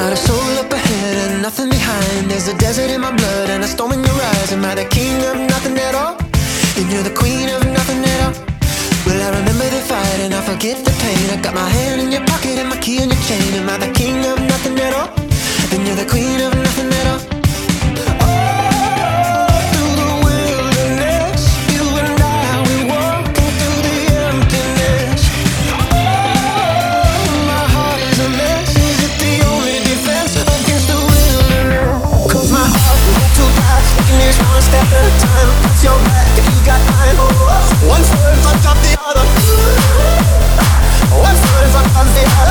Not a soul up ahead and nothing behind. There's a desert in my blood and a storm in your eyes. Am I the king of nothing at all? And you're the queen of nothing at all. Well, I remember the fight and I forget the pain. I got my hand in your pocket and my key in your chain. Am I the king of nothing at all? Then you're the queen of nothing at all. One step at a time, what's your back if you got time? One foot in front of the other. One foot in front of the other.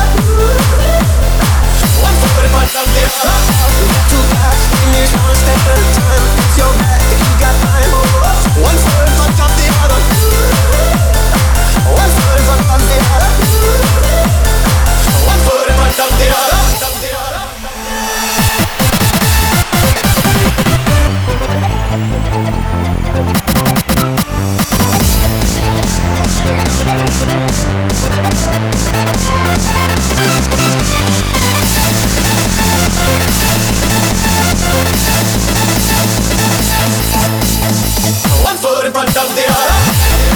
One foot in front of the other. Too fast, taking this one step at a time. What's your back if you got time? One foot in front of the other. One foot in front of the other. One foot in front of the other. One foot in front of the other.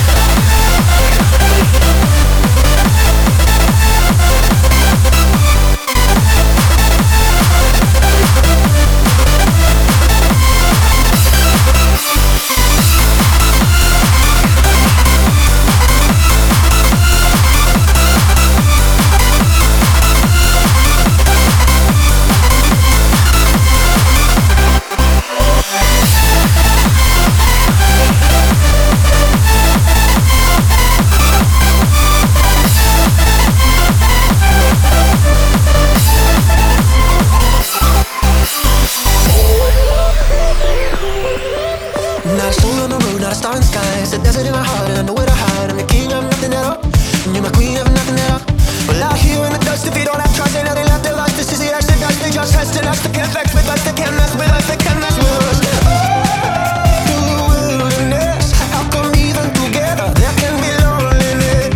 Not a soul on the road, not a star in the sky. It's a desert in my heart and I know where to hide. I'm the king of nothing at all, and you're my queen of nothing at all. Well, out here in the dust, if you don't have trust, ain't nothing left of us. This is the exodus, they just testing us. They can't vex with us, they can't mess with us, they can't mess with us. Through the wilderness, how come even together there can be loneliness?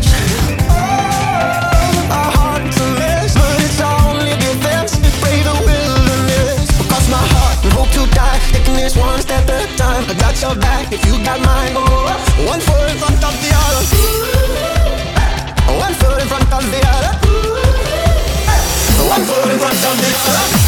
Our heart's a mess, but it's our only defense to brave the wilderness. Because my heart and hope to die, taking this one step at a time. I got your back if you got mine. One foot in front of the other. One foot in front of the other. One foot in front of the other.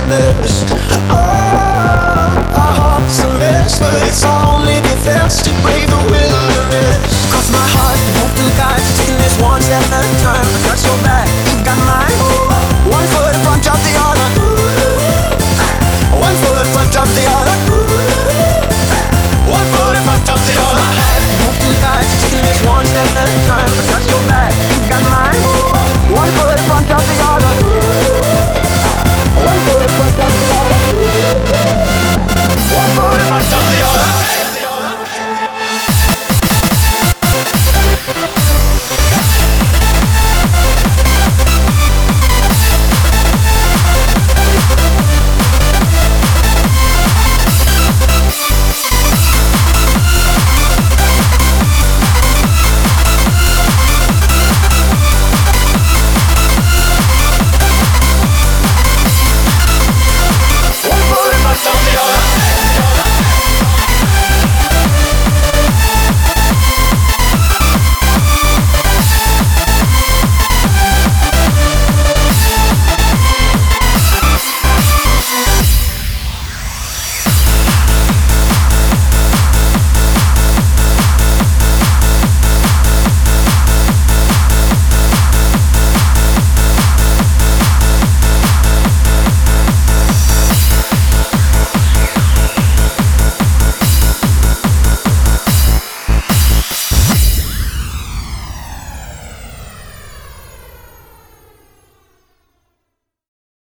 But it's our only defense to